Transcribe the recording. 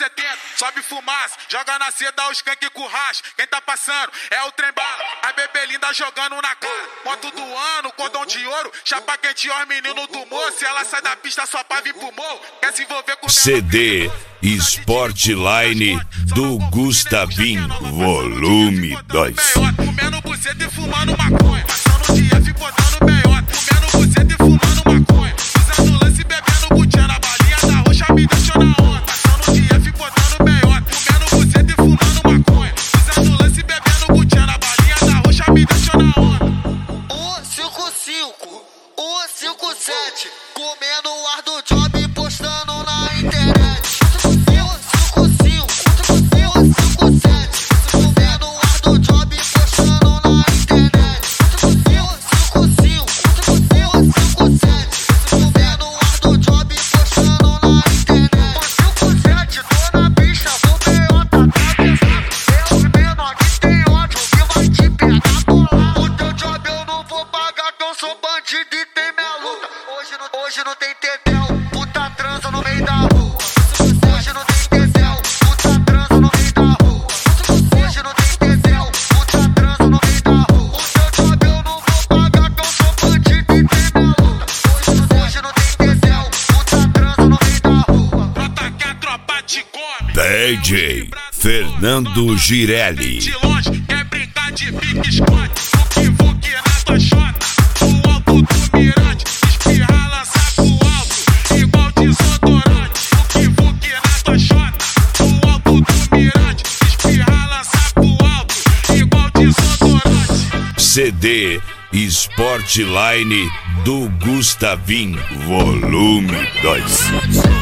70, sobe fumaça, joga na seda os skunk com racha. Quem tá passando é o trem bala, a bebê linda jogando na cara. Moto do ano, cordão de ouro, chapa quente, ó, menino do morro. Se ela sai da pista só pra vir pro morro, quer se envolver com CD Sportline do Gustavinho, volume 2. Comendo buceta e fumando maconha, passando o dia ficotando meiota. Comendo buceta e fumando maconha, usando lance e bebendo butinha. Na balinha da roxa me deixou na onda, passando o dia ficotando meiota. Comendo buceta e fumando maconha, usando lance e bebendo butinha. Na balinha da roxa me deixou na onda. 155, 157, comendo o ar do job e postando na internet. 155, 157, comendo o ar do job e postando na internet. 155, 157, comendo o ar do job e postando na internet. 157, tô na pista, vou meiota, cabeçado. É os menor que tem ódio que vai te pegar bolado. O teu job eu não vou pagar, que eu sou bandido e tem minha luta. Hoje não tem tetel, puta transa no meio da rua. Hoje não tem tetel, puta transa no meio da rua. Hoje não tem tetel, puta transa no meio da rua. O teu job eu não vou pagar, que eu sou bandido e tem minha luta. Hoje não tem tetel, puta transa no meio da rua. Brota que a tropa te come. DJ Fernando Girelli. De longe, quer brincar de pique-esconde. Vuki na tua chota, o alto do mirante. Espirrar, lançar pro alto, igual desodorante. Vuki na tua chota, o alto do mirante. Espirrar, lançar pro alto, igual desodorante. CD Sportline do Gustavinho, volume 2.